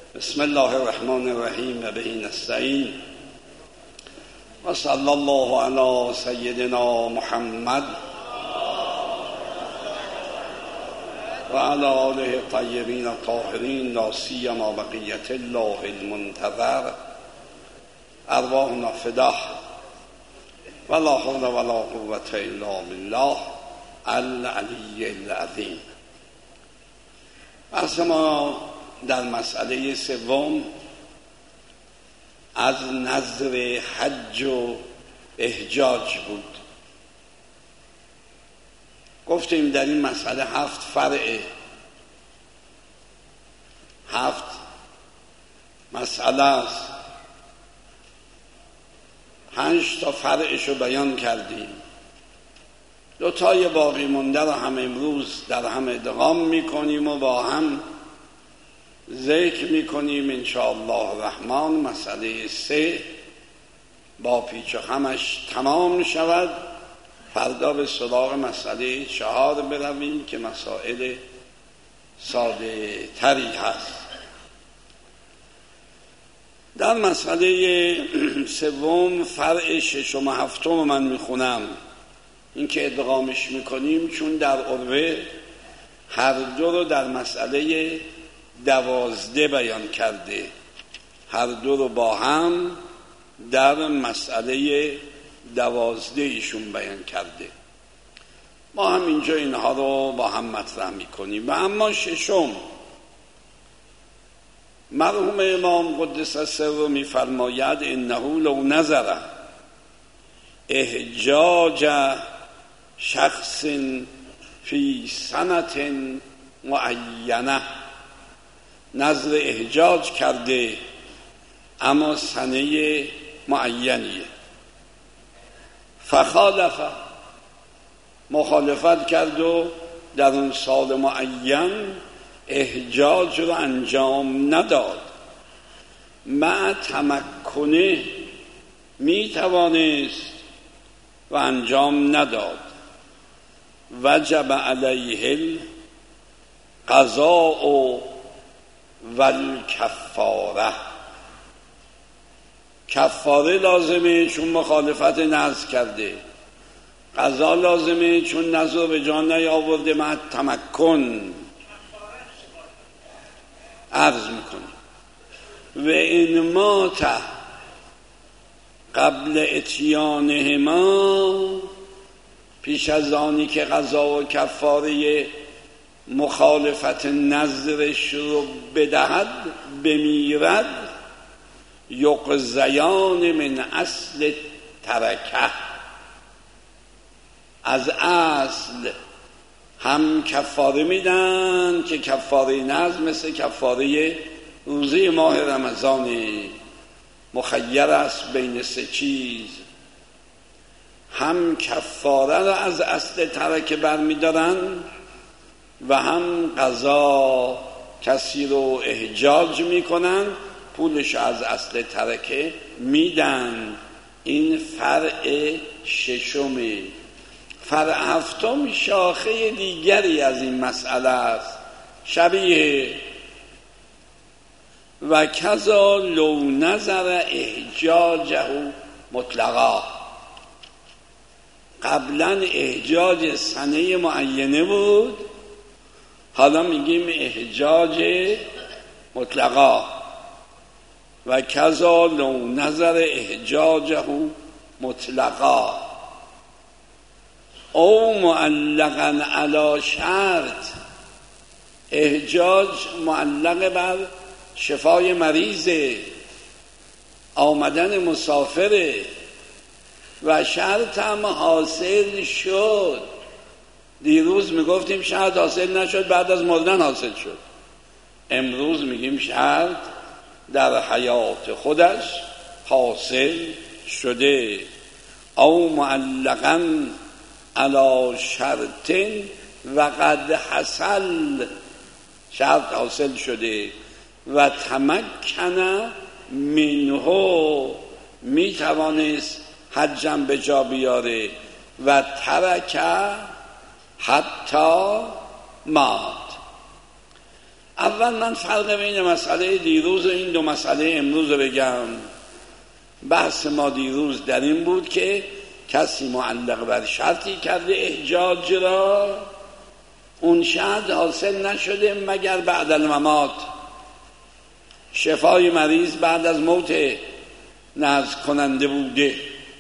بسم الله الرحمن الرحیم و به نستعین و صلی الله علی سیدنا محمد و علی آله الطیبین الطاهرین لا سیما بقیة الله المنتظر ارواحنا فداه و لا حول و لا قوة الا بالله العلی العظیم. بحث ما در مسئله سوم از نظر حج و احجاج بود. گفتیم در این مسئله 7 فرعه، 7 مسئله است. 5 تا فرعش رو بیان کردیم، 2 تای باقی مونده رو هم امروز در هم ادغام میکنیم و با هم ذکر میکنیم انشاءالله الرحمن. مسئله 3 با پیچ و خمش تمام شود. فردا به سراغ مسئله 4 برویم که مسائل ساده تری هست. در مسئله سوم فرع 6 و 7 من میخونم. این که ادغامش میکنیم چون در عروه هر دو رو در مسئله 12 بیان کرده، هر دو رو با هم در مسئله 12 ایشون بیان کرده. ما هم اینجا اینها رو با هم مطرح میکنیم. و اما 6 مرحوم امام قدس سره میفرماید انه لو نظر احجاج شخص فی سنة معینه، نظر احجاج کرده اما سنه معینیه، فخالف مخالفت کرد و در اون سال معین احجاج رو انجام نداد، مع تمکنه میتوانست و انجام نداد، وجب علیه القضاء و الکفاره، کفاره لازمه چون مخالفت نظر کرده، قضا لازمه چون نظر به جا نیاورده، مع تمکن. عرض میکنه و این مات قبل اتیانهما، پیش از آنی که قضا و کفاره مخالفت نظرش رو بدهد بمیرد، یقضیان من اصل ترکه، از اصل هم کفاره میدن که کفاره نظر مثل کفاره روزه ماه رمضان، مخیر است بین 3 چیز، هم کفاره را از اصل ترکه برمیدارن و هم قضا کسی رو احجاج میکنن، پولش از اصل ترکه میدن. این فرع 6. فرع 7 شاخه دیگری از این مسئله است، شبیه و کذا لو نظر احجاجه مطلقا. قبلا احجاج سنه معینه بود، حالا میگیم احجاج مطلقا. و کذا لو نظر احجاجه مطلقا او معلقا علی شرط، احجاج معلق بر شفای مریضه، آمدن مسافره و شرط هم حاصل شد. دیروز میگفتیم شرط حاصل نشد، بعد از مردن حاصل شد. امروز میگیم شرط در حیات خودش حاصل شده. او معلقا علی شرط و قد حصل، شرط حاصل شده و تمکن منه، میتوانست حجم به جا بیاره، و ترک حتی مات. اول من فرق بین مسئله دیروز و این دو مسئله امروز رو بگم. بحث ما دیروز در این بود که کسی معلق بر شرطی کرده احجاج را، اون شرط حاصل نشده مگر بعد الممات، شفای مریض بعد از موت نذر کننده بوده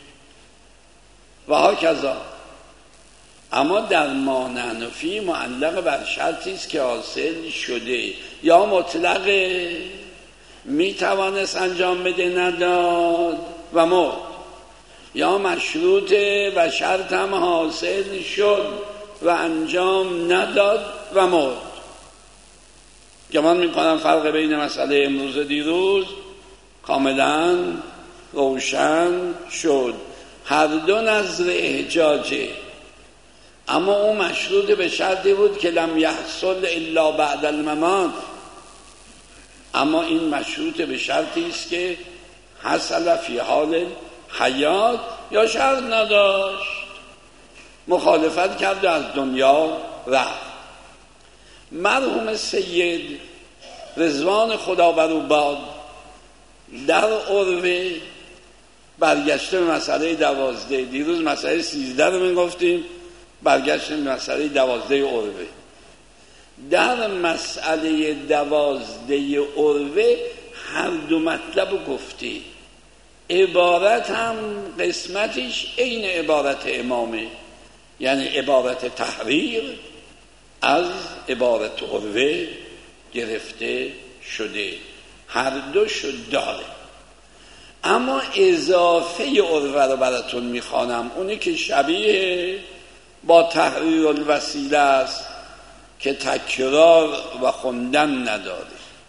و هاکذا. اما در ما نحنفی معلق بر شرطی است که حاصل شده، یا مطلقه می توانست انجام بده نداد و مرد، یا مشروطه و شرط هم حاصل شد و انجام نداد و مرد. گمان می کنم فرق بین مسئله امروز و دیروز کاملا روشن شد. هر دو نظر احجاجه، اما اون مشروط به شرطی بود که لم یحصل الا بعد الممات، اما این مشروط به شرطی است که حصل فی حال حیات، یا شرط نداشت، مخالفت کرد و از دنیا رفت. مرحوم سید رضوان خدا بر او باد در عروه برگشته به مسئله 12، دیروز مسئله 13 رو می گفتیم، برگشته به مسئله 12 عروه. در مسئله 12 عروه هر دو مطلب رو گفتی، عبارت هم قسمتش عین عبارت امامه، یعنی عبارت تحریر از عبارت عروه گرفته شده، هر دوشو داره. اما اضافه عروه رو براتون میخوانم، اونی که شبیه با تحریر الوسیله است که تکرار و خوندن نداره.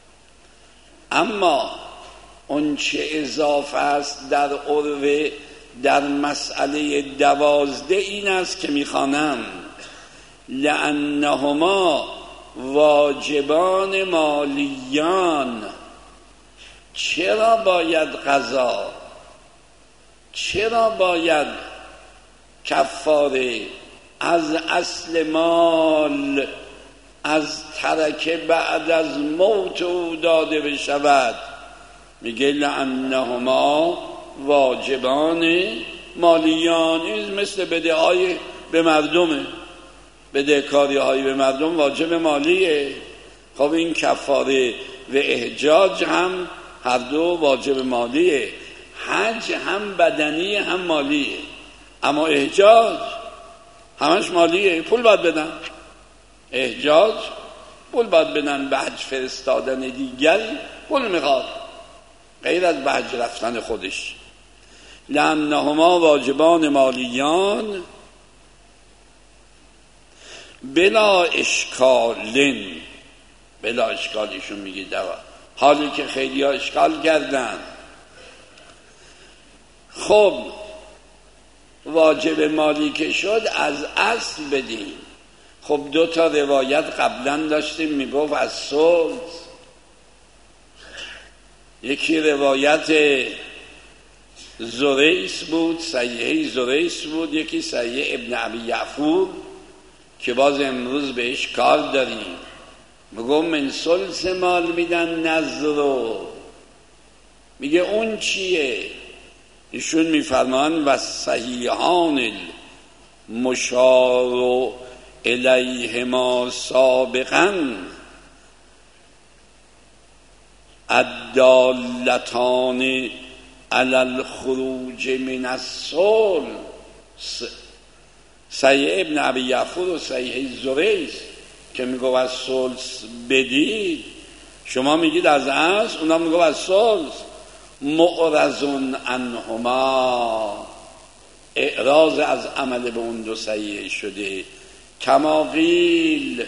اما اون چه اضافه است در عروه در مسئله 12 این است که میخوانم: لأنهما واجبان مالیان. چرا باید قضا، چرا باید کفاره از اصل مال از ترکه بعد از موت او داده بشود؟ میگه لأنهما واجبان مالیان. این مثل بده‌های به مردمه، بدهکاری های به مردم واجب مالیه. خب این کفاره و احجاج هم هر دو واجب مالیه، حج هم بدنی هم مالیه، اما احجاج همش مالیه، پول باید بدن. احجاج پول باید بدن، به حج فرستادن دیگری پول میخواد غیر از به حج رفتن خودش. لأنهما واجبان مالیان بلا اشکالن. بلا اشکالیشون میگه دوا، حالی که خیلی ها اشکال کردن. خب واجب مالی که شد از اصل بدیم. خب 2 تا روایت قبلا داشتیم میگفت از صلح، یکی روایت زریس بود، صحیح زریس بود، یکی صحیح ابن ابی یعفور که باز امروز بهش کار داریم. بگم من ثلث مال میدن نظر، میگه اون چیه؟ ایشون میفرمان و صحیحان المشار الیهما سابقا الدالتان علی الخروج من الصلح. صحیح ابن ابی یعفور و صحیح زریس که میگو از صلح بدید، شما میگید از اصل، اونا میگو از صلح. معرضون عنهما، اعراض از عمل به اون دو صحیح شده. کما قیل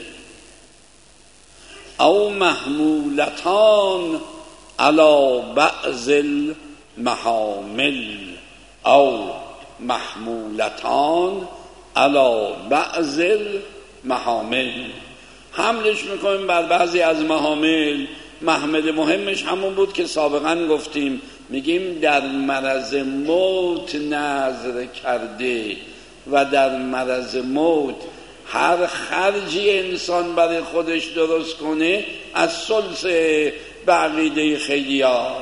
او محمولتان علی بعض المحامل، او محمولتان علی بعض المحامل، حملش میکنیم بر بعضی از محامل. محمل مهمش همون بود که سابقا گفتیم، میگیم در مرض موت نذر کرده و در مرض موت هر خرجی انسان برای خودش درست کنه از ثلث به عقیده خیلیا،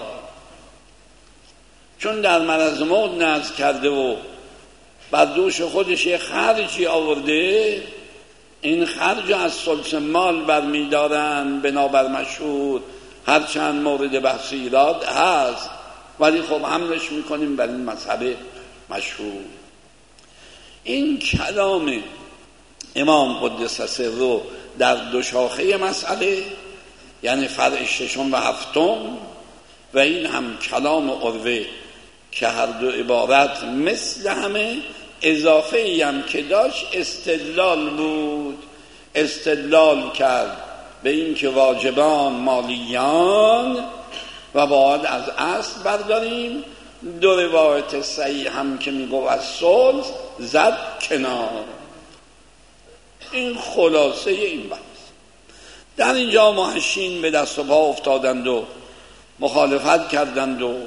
چون در مرض موت نذر کرده و بر دوش خودش یه خرجی آورده، این خرج از ثلث مال برمیدارن بنابر مشهور، هرچند مورد بحث ایراد هست ولی خب حملش میکنیم بر این مذهب مشهور. این کلام امام قدس سره در دو شاخه مسئله، یعنی فرع ششم و هفتم، و این هم کلام عروه که هر دو عبارت مثل همه، اضافه ای هم که داشت استدلال بود. استدلال کرد به این که واجبان مالیان و باید از اصل برداریم. دو روایت صحیح هم که میگو از ثلث زد کنار. این خلاصه این بحث. در اینجا محشین به دست و پا افتادند و مخالفت کردند و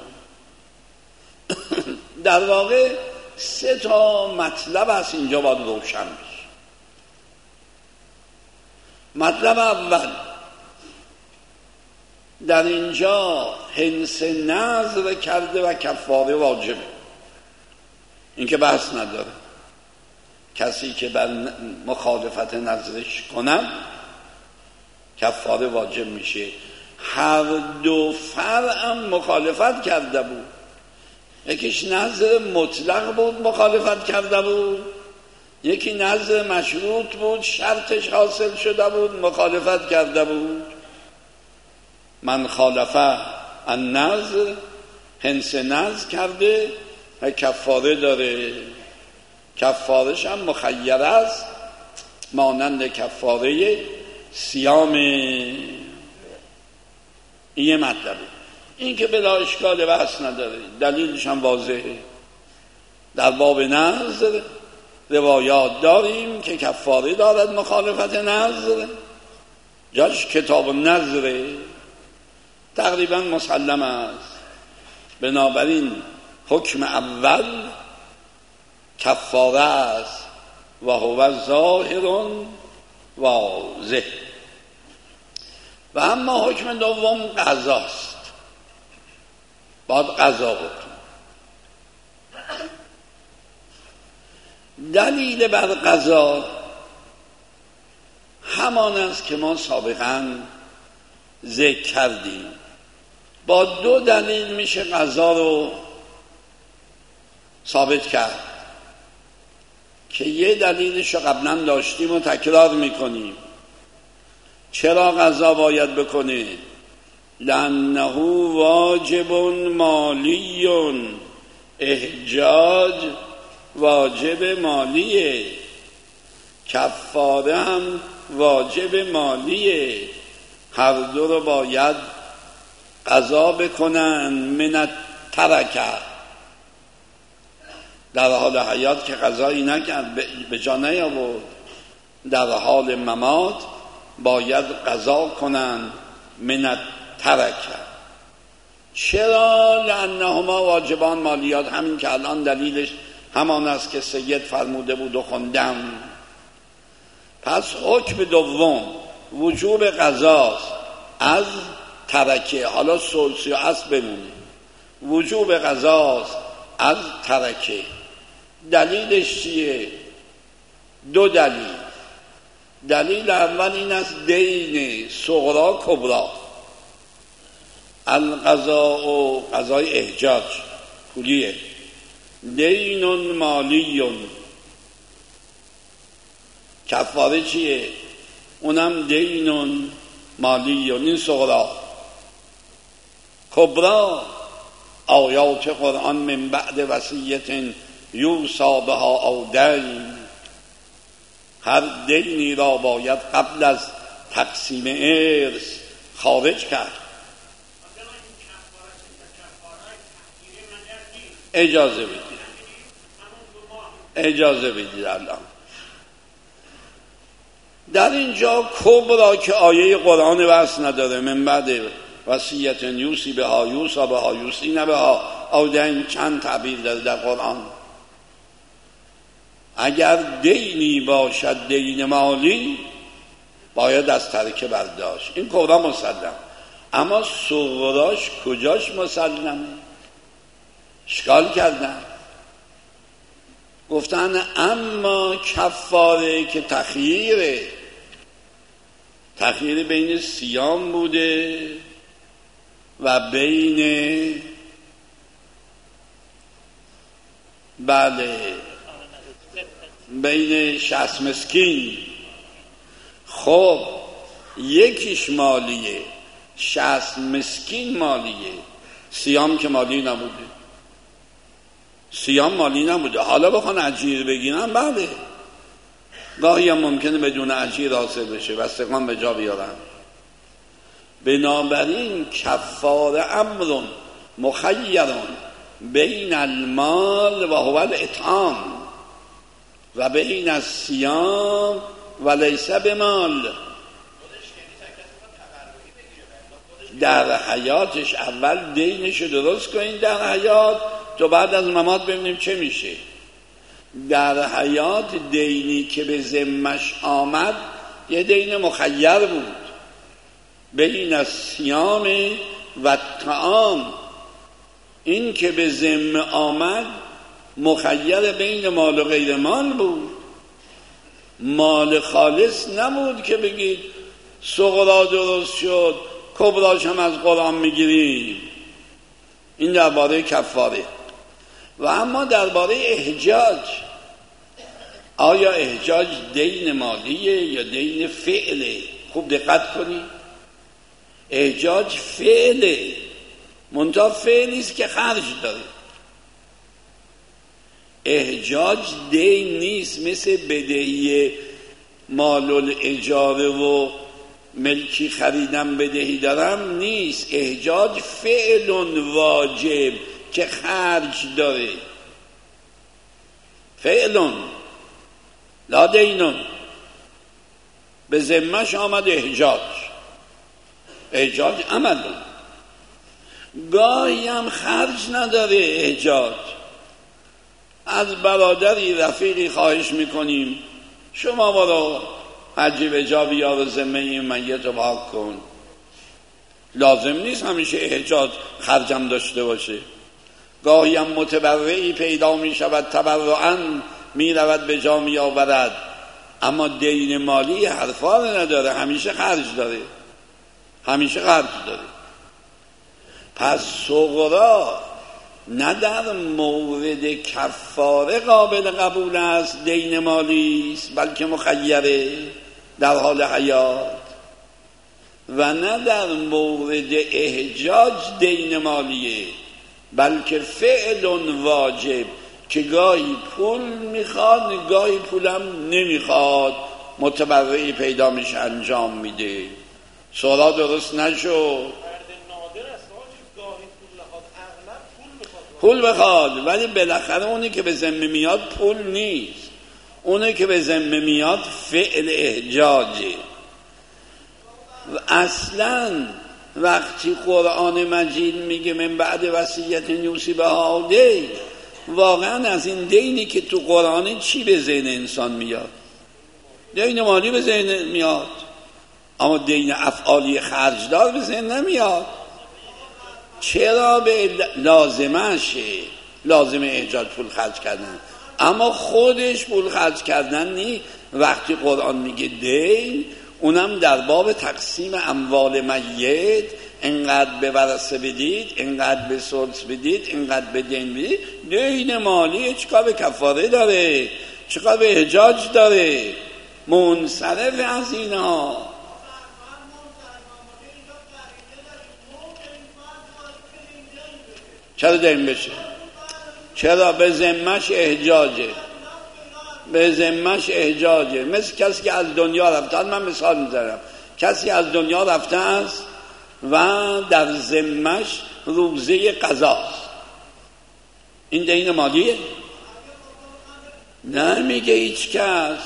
در واقع 3 مطلب است اینجا باید روشن بشه. مطلب اول، در اینجا حنث نذر کرده و کفاره واجبه، این که بحث نداره. کسی که بر مخالفت نذرش کنن کفاره واجب میشه. هر دو فرعم مخالفت کرده بود، یکیش نذر مطلق بود مخالفت کرده بود، یکی نذر مشروط بود شرطش حاصل شده بود مخالفت کرده بود. من خالفه النذر، حنث نذر کرده و کفاره داره. کفارش هم مخیر است، مانند کفاره صیام. این مطلبه. این که بلا اشکال بحث نداره، دلیلش هم واضحه. در باب نذر روایات داریم که کفاره دارد مخالفت نذر، جاش کتاب نذره، تقریبا مسلم است. بنابراین حکم اول کفاره است و هو ظاهر واضح. و اما حکم دوم قضاست، باید قضا بکن. دلیل بر قضا همان است که ما سابقا ذکر کردیم. با 2 دلیل میشه قضا رو ثابت کرد که یه دلیلش رو قبلا داشتیم و تکرار میکنیم. چرا قضا باید بکنه؟ لأنه واجب مالی، احجاج واجب مالیه، کفاره هم واجب مالیه. هر دو رو باید قضا بکنن. من ترکه، در حال حیات که قضایی نکرد به جا نیاورد، در حال ممات باید قضا کنن. من ترکه. چرا؟ لأنهما واجبان مالیات، همین که الان دلیلش همان است که سید فرموده بود و خوندم. پس حکم دوم وجوب قضاست از ترکه. حالا ثلث یا اصل بمونه. وجوب قضاست از ترکه. دلیلش چیه؟ 2 دلیل. دلیل اول این است دین صغرا کبرا. القضاء و قضای احجاج پولیه. دین مالی. کفاره چیه؟ اونم دین مالی. این صغرا. کبرا آیات قرآن من بعد وصیت یوصی بها او دین. هر دینی را باید قبل از تقسیم ارث خارج کرد. اجازه بدید الان. در اینجا کبرا که آیه قرآن بس نداره، من بعد وصیت یوصی بها یوصی بها یوصی بها او دین، چند تعبیر داره در قرآن. اگر دینی باشد دین مالی باید از ترکه برداشت. این کبرا مسلم، اما صغراش کجاش مسلمه؟ اشکال کردن، گفتن اما کفاره که تخییر بین صیام بوده و بین بین 60 مسکین. خب یکیش مالیه، 60 مسکین مالیه، صیام که مالی نبوده. صیام مالی نبوده. حالا بخوان اجیر بگیرن بله، گاهی هم ممکنه بدون اجیر حاصل بشه و استقام به جا بیارن. بنابراین کفاره امر مخیر بین المال و هو الاطعام و بین الصیام و لیس بمال. در حیاتش اول دینشو درست کنین در حیات، تو بعد از ممات ببینیم چه میشه. در حیات دینی که به ذمش آمد یه دین مخیر بود بین الصیام و الطعام. این که به ذمه آمد مخیر بین مال و غیر مال بود، مال خالص نبود که بگید صغرا درست شد کبراش هم از قرآن میگیریم. این درباره کفاره. و اما درباره احجاج، آیا احجاج دین مالیه یا دین فعله؟ خوب دقت کنی، احجاج فعله، منتها فعلیست که خرج داره. احجاج دین نیست، مثل بدهی مال الاجاره و ملکی خریدم بدهی دارم نیست. احجاج فعل واجب که خرج داره، فعل لا دینون. به ذمه‌ش آمد احجاج عمل. گاهی هم خرج نداره احجاج. از برادری رفیقی خواهش میکنیم شما برو حجی به جا بیار و ذمه این میت رو پاک کن. لازم نیست همیشه احجاج خرجم داشته باشه. گاهی هم متبرعی پیدا می شود تبرعاً می رود به جا می آورد، اما دین مالی حرفا نداره، همیشه خرج داره. پس صغرا نه در مورد کفاره قابل قبول است، دین مالی است، بلکه مخیره در حال حیات، و نه در مورد احجاج دین مالیه بلکه فعل واجب که گاهی پول میخواد گاهی پولم نمیخواد، متبرعی پیدا میشه انجام میده. سوال درست نشد. پول بخواد، ولی بالاخره اونی که به ذمه میاد پول نیست، اونی که به ذمه میاد فعل احجاجه. و اصلا وقتی قرآن مجید میگه من بعد وصیت یوصی بها دین، واقعا از این دینی که تو قرآن چی به ذهن انسان میاد؟ دین مالی به ذهن میاد، اما دین افعالی خرجدار به ذهن نمیاد. چرا؟ به لازم احجاج پول خرج کردن، اما خودش پول خرج کردن نی. وقتی قرآن میگه دین، اونم در باب تقسیم اموال میت، انقدر به ورثه بدید، انقدر به ثلث بدید، انقدر به دین بدید. دین مالی چیکار به کفاره داره؟ چیکار به احجاج داره؟ منصرف از اینا. چرا دین بشه؟ چرا؟ به ذمه‌ش احجاجه. مثل کسی که از دنیا رفته، من مثال میذارم، کسی از دنیا رفته است و در ذمه‌ش روزه قضاست، این دین مالیه؟ نمیگه هیچ کس.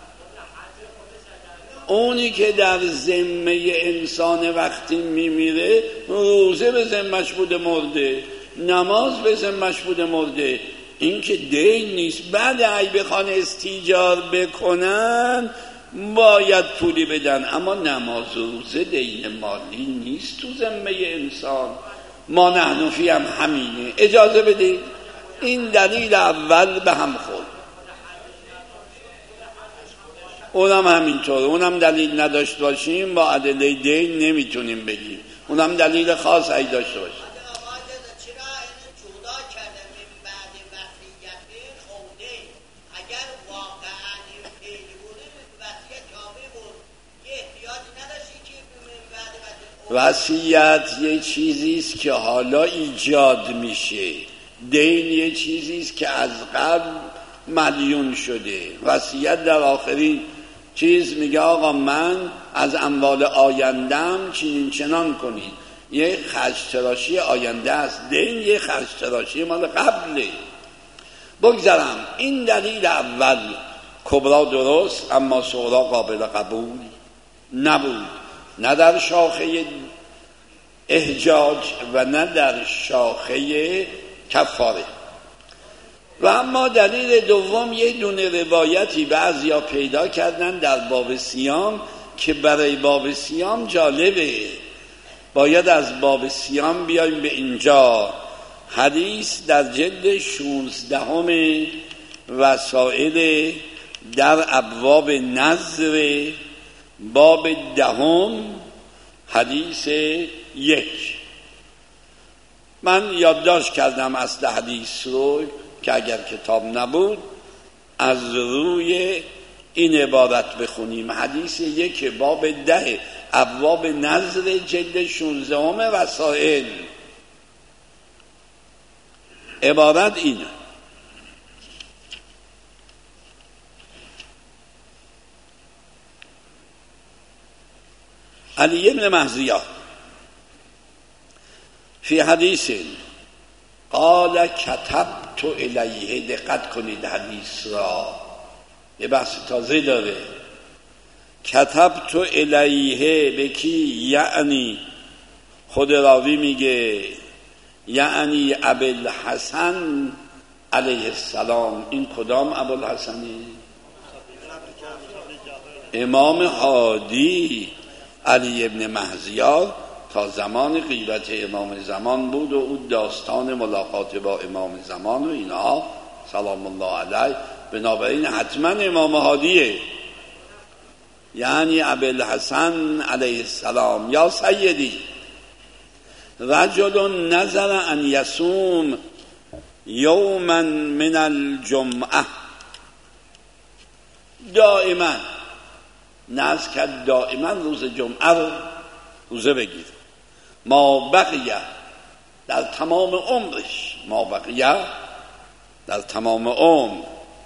اونی که در ذمه انسان وقتی میمیره، روزه به ذمه‌ش بوده مرده، نماز به ذمه‌ش بوده مرده، این که دین نیست. بعد اگه بخوان استیجار بکنن باید پولی بدن، اما نماز و روزه دین مالی نیست تو ذمه انسان. ما نحنفی هم همینه. اجازه بدید این دلیل اول به هم خورد، اونم همینطور. اونم دلیل نداشت باشیم با ادله دین نمیتونیم بگیم، اونم دلیل خاص ای داشته باشیم. وصیت یه چیزیست که حالا ایجاد میشه، دین یه چیزیست که از قبل مدیون شده. وصیت در آخرین چیز میگه آقا من از اموال آیندم چنین چنان کنید، یه خرج تراشی آینده است. دین یه خرج تراشی مال قبله. بگذارم این دلیل اول کبرا درست اما صغرا قابل قبول نبود، نه در شاخه احجاج و نه در شاخه کفاره. و اما دلیل دوم یه دونه روایتی بعضیا پیدا کردن در باب صیام که برای باب صیام جالبه، باید از باب صیام بیایم به اینجا. حدیث در جلد 16 وسائل در ابواب نذر باب 10 حدیث 1. من یادداشت کردم اصل حدیث رو که اگر کتاب نبود از روی این عبارت بخونیم. حدیث 1 باب 10 ابواب نذر جلد 16 وسائل. عبارت اینه: علی ابن مهزیه فی حدیث قال کتبت الیه، دقت کنید حدیث را، یه بحث تازه داره. کتبت الیه به کی؟ یعنی خود راوی میگه یعنی ابوالحسن علیه السلام. این کدام ابوالحسنی؟ امام هادی علی ابن مهزیار تا زمان غیبت امام زمان بود و او داستان ملاقات با امام زمان و اینها سلام الله علیه، بنابراین حتما امام هادیه. یعنی ابوالحسن علیه السلام یا سیدی رجل نظر ان یصوم یوما من الجمعه، دائما نذر کرد دائما روز جمعه رو روزه بگیر. ما بقیه در تمام عمرش، ما بقیه در تمام عمر.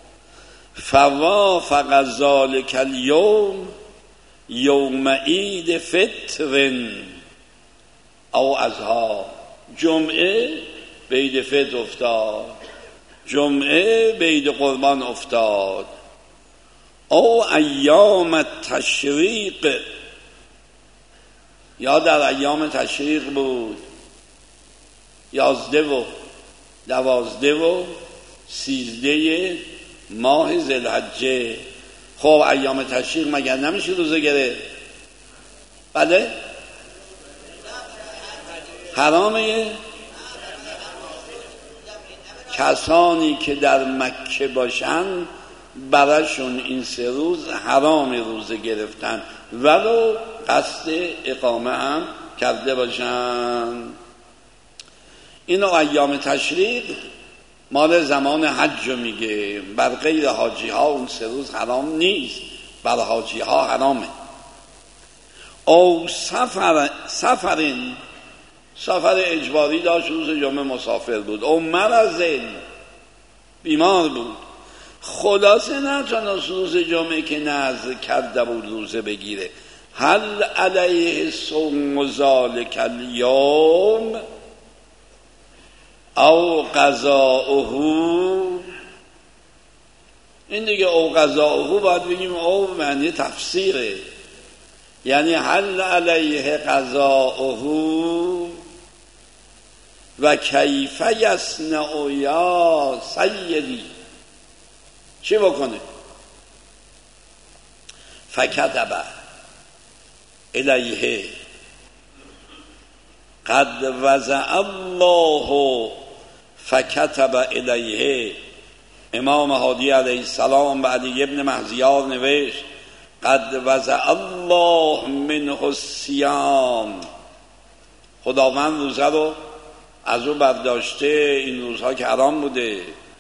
فوافق ذلک الیوم یوم عید فطر او اضحی، جمعه به عید فطر افتاد، جمعه به عید قربان افتاد. او ایام تشریق، یا در ایام تشریق بود، 11 و 12 و 13 ماه ذوالحجه. خب ایام تشریق مگر نمیشه روزه گرفت؟ بله حرامه. کسانی که در مکه باشن براشون این 3 روز حرام روزه گرفتن ولو قصد اقامه هم کرده باشن. اینو ایام تشریق مال زمان حج میگه، بر غیر حاجی ها اون 3 روز حرام نیست، بر حاجی ها حرامه. او سفر اجباری داشت، روز جمعه مسافر بود. او مرض بیمار بود، خلاصه نتونست روز جمعه که نذر کرده بود روزه بگیره. هل علیه صوم ذلک الیوم او قضاؤه؟ این دیگه او قضاؤه باید بگیم او معنی تفسیره، یعنی هل علیه قضاؤه و کیف یصنع یا سیدی، چی بکنه؟ فکتب الیه قد وضع الله فکتب الیه. امام هادی علیه السلام به علی ابن مهزیار نوشت قد وضع الله منه الصیام، خداوند روزه رو از او برداشته، این روزها که حرام بوده.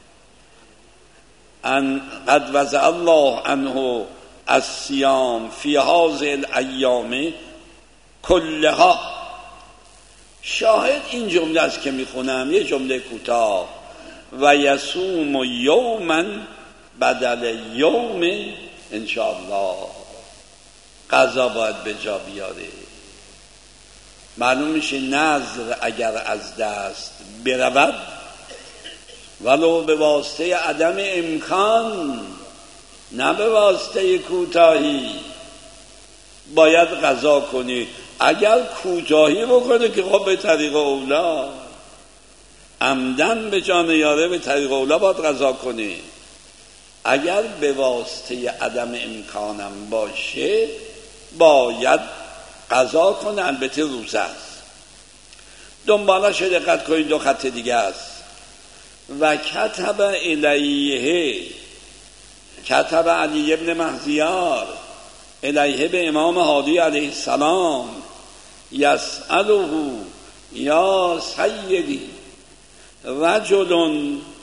قد وضع الله عنه الصیام فی هذه الایام کلها. شاهد این جمله است که میخونم، یه جمله کوتاه، و یصوم یوما بدل یوم انشاءالله. قضا باید به جا بیاره. معلوم میشه نذر اگر از دست برود ولو به واسطه عدم امکان، نه به واسطه کوتاهی، باید قضا کنی. اگر کوتاهی بکنه که خب به طریق اولا، عمدن به جان یاره به طریق اولا باید قضا کنی. اگر به واسطه عدم امکانم باشه باید قضا کنه، البته روزه است. دنبالش دقت کنید، دو خط دیگه است. و کتب الیه، کتب علی ابن مهزیار الیه به امام هادی علیه السلام یسأله یا سیدی رجل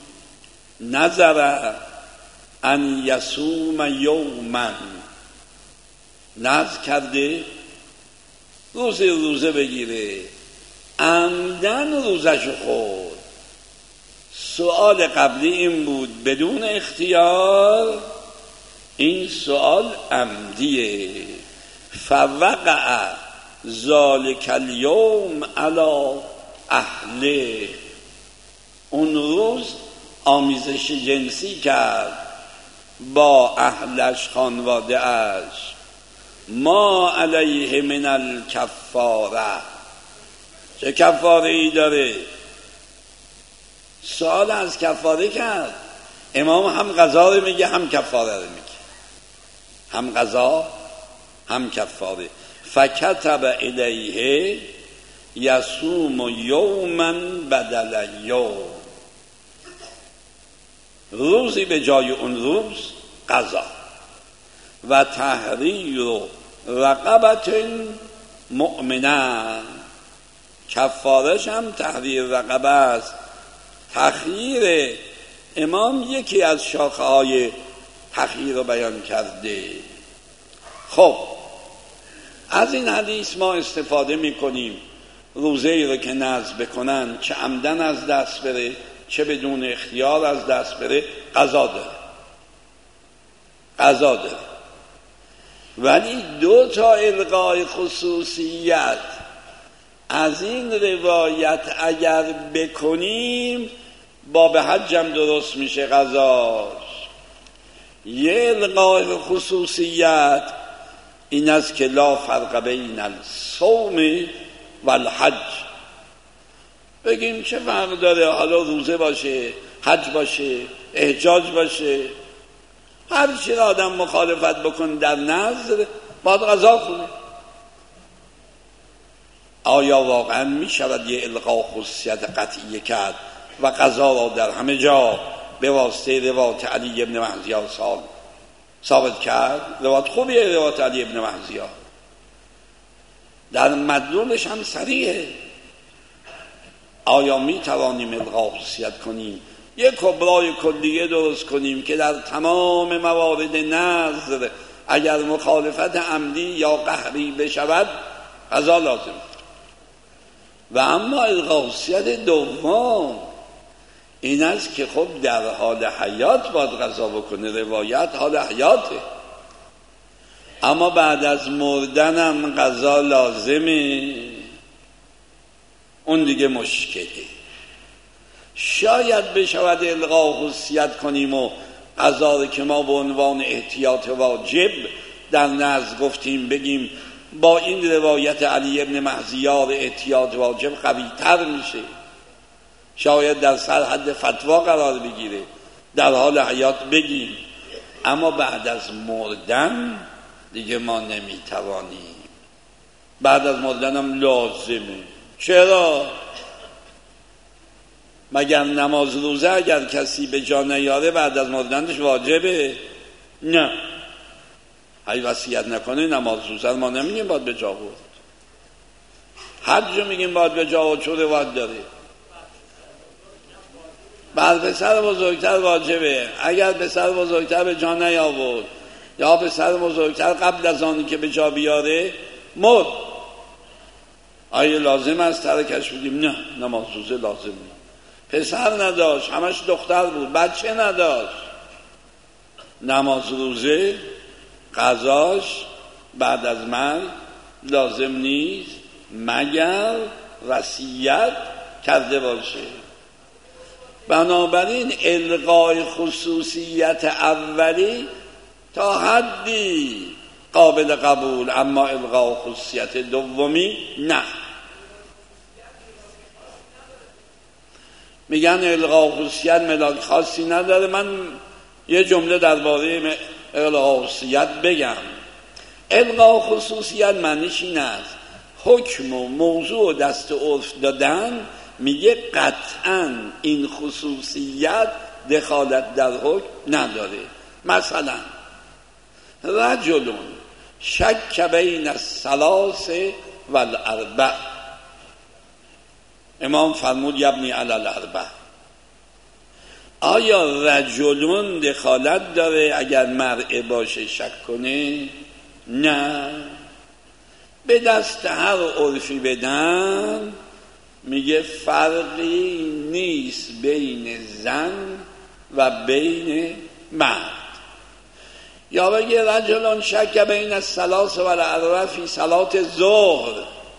نذر ان یصوم یوما، نذر کرده روزه بگیره، عمدن روزش خورد. سؤال قبلی این بود بدون اختیار، این سؤال عمدیه. فوقع ذالک الیوم علی اهله، اون روز آمیزش جنسی کرد با اهلش، خانواده اش. ما علیه من الکفاره، چه کفاره ای داره؟ سوال از کفاره کرد. امام هم قضا رو میگه هم کفاره رو میگه، هم قضا هم کفاره. فکتب الیه یصوم یوما بدل یوم، روزی به جای اون روز قضا. و تحریر رقبت مؤمنه، کفارش هم تحریر رقبه است. تخییر امام یکی از شاخه های تخییر رو بیان کرده. خب از این حدیث ما استفاده میکنیم روزه ای رو که نذر بکنن، چه عمدن از دست بره چه بدون اختیار از دست بره، قضا داره. ولی دو تا الغای خصوصیت از این روایت اگر بکنیم باب حجم درست میشه قضاش. یه الغای خصوصیت این است که لا فرق بین الصوم و الحج. بگیم چه فرق داره، حالا روزه باشه، حج باشه، احجاج باشه، هر چی را آدم مخالفت بکن در نظر باید قضا کنه. آیا واقعا می شود یه الغا خصوصیت قطعیه کرد و قضا را در همه جا به واسطه روایت علی ابن مهزیار ثابت کرد؟ روایت خوبیه روایت علی ابن مهزیار، در مدلولش هم صریحه. آیا می توانیم الغا خصوصیت کنیم، یک کبرای کلیه درست کنیم که در تمام موارد نذر اگر مخالفت عمدی یا قهری بشود قضا لازم؟ و اما الغا خصوصیت دوم این است که خب در حال حیات باید قضا بکنه، روایت حال حیاته، اما بعد از مردنم قضا لازمه، اون دیگه مشکله. شاید بشود الغا خصوصیت کنیم و قضا که ما به عنوان احتیاط واجب در نذر گفتیم بگیم با این روایت علی ابن مهزیار احتیاط واجب قوی تر میشه. شاید در سرحد فتوا قرار بگیره، در حال حیات بگیم، اما بعد از مردن دیگه ما نمیتوانیم. بعد از مردن هم لازمه. چرا؟ مگر نماز روزه اگر کسی به جا نیاره بعد از مردنش واجبه؟ نه. اگه وصیت نکنه نماز روزه ما نمیگیم باید به جا برد. حج رو میگیم باید به جا برد، چون روایت داره. بر پسر بزرگتر واجبه. اگر پسر بزرگتر به جا نیاورد یا پسر بزرگتر قبل از آنی که به جا بیاره مرد، آیا لازم است ترکش بگیم؟ نه، نماز روزه لازم نیست. پسر نداشت، همش دختر بود، بچه نداشت، نماز روزه قضاش بعد از مرگ لازم نیست مگر وصیت کرده باشه. بنابراین الغای خصوصیت اولی تا حدی قابل قبول، اما الغای خصوصیت دومی نه. میگن الغای خصوصیت ملاک خاصی نداره. من یه جمله درباره الغای خصوصیت بگم. الغای خصوصیت معنیش این است حکم و موضوع و دست عرف دادن، میگه قطعاً این خصوصیت دخالت در حکم نداره. مثلا رجل شک بین الثلاث والاربع، امام فرمود یبنی علی الاربع. آیا رجلون دخالت داره اگر مرء باشه شک کنه؟ نه. به دست هر عرفی بدن میگه فرقی نیست بین زن و بین مرد. یا بگه رجلون شک بین الثلاث والاربع فی صلات ظهر،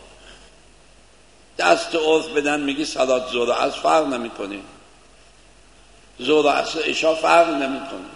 دست عرف بدن میگه صلات ظهر از فرق نمی کنه، ظهر و عصر عشا فرق نمی کنه.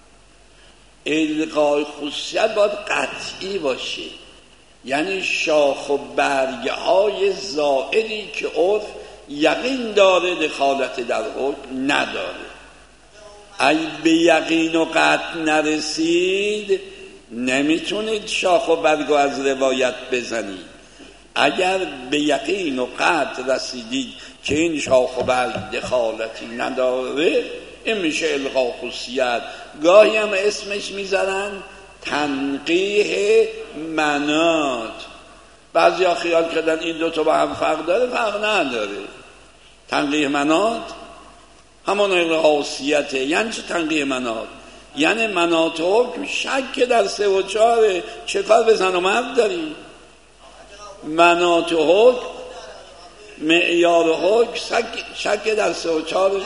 الغای خصوصیت باید قطعی باشه، یعنی شاخ و برگ های زائدی که عرف یقین داره دخالت در حکم نداره. اگه به یقین و قطع نرسید نمیتونید شاخ و برگ از روایت بزنید. اگر به یقین و قطع رسیدید که این شاخ و برگ دخالتی نداره، این میشه الغای خصوصیت. گاهی هم اسمش میذارن تنقیح منات. بعضی ها خیال کردن این دوتا با هم فرق داره، فرق نداره. تنقیح منات همون الغای خصوصیته. یعنی چه تنقیح منات؟ یعنی منات حکم شک در 3 و 4. چه کار به زن و مرد داریم؟ منات حکم معیار حکم شک در 3 و 4.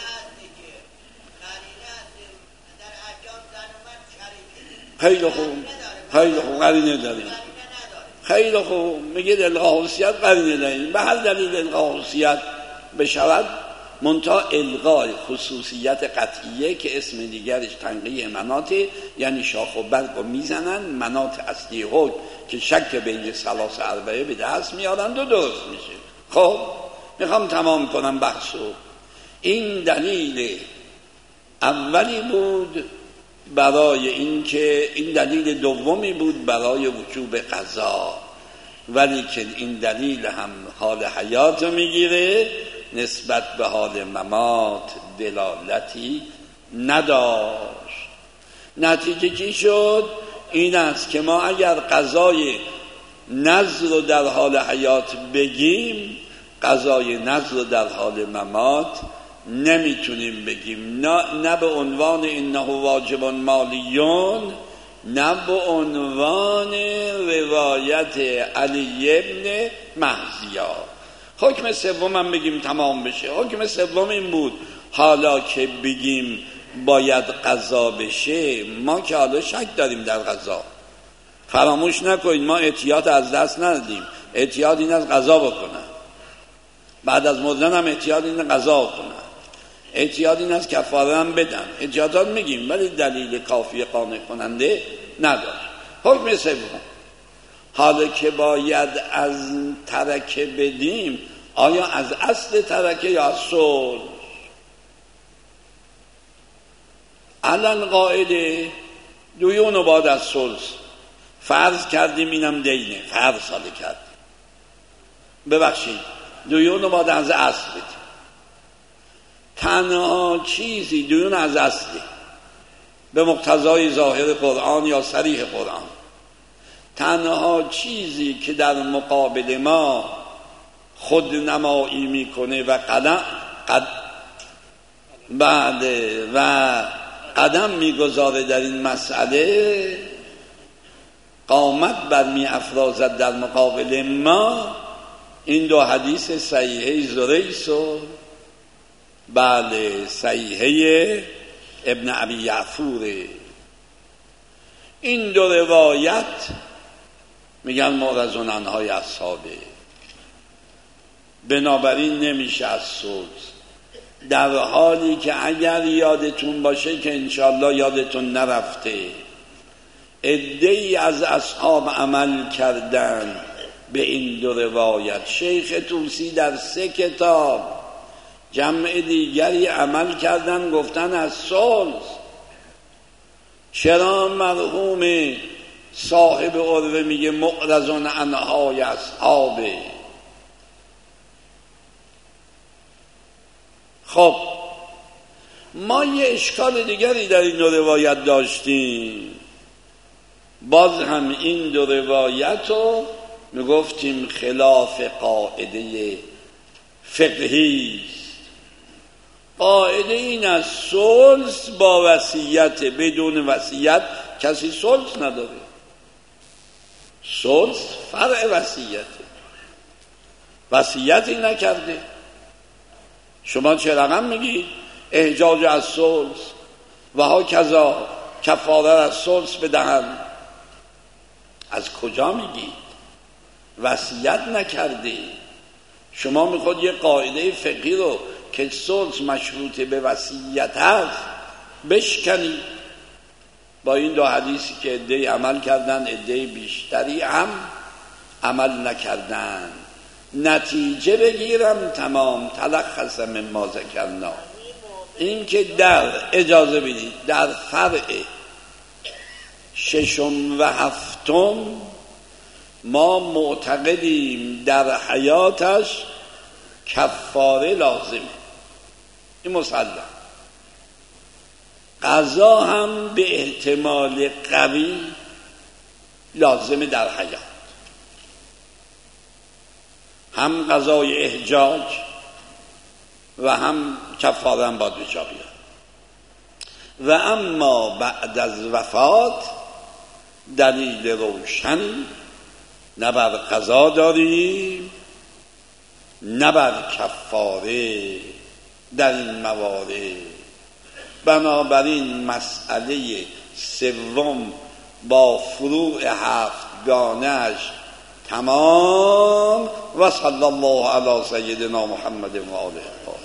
خیلی خوب، خیلی خوب، قرینه داریم. خیلی خوب، میگه الغای خصوصیت قرینه داریم. به هر دلیل الغای خصوصیت بشود، منتها الغای خصوصیت قطعیه که اسم دیگرش تنقیح مناته، یعنی شاخ و برگ رو میزنن، منات اصلی حکم که شک بین ثلاث اربعه به دست میارند و درست میشه. خب میخوام تمام کنم بحثو. این دلیل اولی بود برای اینکه، این دلیل دومی بود برای وجوب قضا، ولی که این دلیل هم حال حیات میگیره، نسبت به حال ممات دلالتی نداشت. نتیجه چی شد؟ این است که ما اگر قضای نذر رو در حال حیات بگیم، قضای نذر رو در حال ممات نمیتونیم بگیم. نه به عنوان انه واجب مالیون، نه به عنوان روایت علی ابن مهزیا. حکم سوم هم بگیم تمام بشه. حکم سوم این بود حالا که بگیم باید قضا بشه، ما که حالا شک داریم در قضا. فراموش نکنید ما احتیاط از دست ندادیم. احتیاط این از قضا بکنن، بعد از مردن هم احتیاط این قضا بکنن، احتیاط این از کفاره هم بدن. احتیاطات میگیم ولی دلیل کافی قانع کننده نداره. حکم سوم حالا که باید از ترکه بدیم، آیا از اصل ترکه یا از صلح؟ علل قاعده دیون بعد از صلح فرض کردیم، اینم دینه، فرض ساله کردیم، ببخشید دیون بعد از اصل بدیم. تنها چیزی دیون از اصله به مقتضای ظاهر قرآن یا صریح قرآن، تنها چیزی که در مقابل ما خود نمایی میکنه و قدم میگذاره در این مسئله، قامت برمی افرازد در مقابل ما، این دو حدیث صحیحه زریس و صحیحه ابن ابی یعفوره. این دو روایت میگن معرضون عنهای اصحابه، بنابراین نمیشه از صلح، در حالی که اگر یادتون باشه که انشالله یادتون نرفته، عده‌ای از اصحاب عمل کردن به این دو روایت. شیخ طوسی در 3 کتاب، جمع دیگری عمل کردن گفتن از صلح. چرا مرحوم صاحب عروه میگه معرضون عنهای اصحابه؟ خب ما یه اشکال دیگری در این دو روایت داشتیم، باز هم این دو روایت رو میگفتیم خلاف قاعده فقهی است. قاعده این از صلح با وصیت، بدون وصیت کسی صلح نداره. صلح فرع وصیته، وصیتی نکرده، شما چه رقم میگید؟ احجاج از صلح و ها کذا کفاره از صلح بدهند. از کجا میگید؟ وصیت نکرده. شما میخواد یه قاعده فقهی رو که صلح مشروط به وصیت هست بشکنید. با این دو حدیثی که عده‌ای عمل کردن، عده‌ای بیشتری هم عمل نکردن، نتیجه بگیرم تمام تلخص مما ذکرنا، این که در اجازه بدید در فرع 6 و 7 ما معتقدیم در حیاتش کفاره لازمه، این مسلم. قضا هم به احتمال قوی لازمه در حیات، هم قضای احجاج و هم کفاره هم باید بجا بیاد. و اما بعد از وفات دلیل روشن نه بر قضا داریم نه بر کفاره در این موارد. بنابراین مسئله سوم با فروع 7 گانه‌اش تمام. و صلی الله علی سیدنا محمد و آله.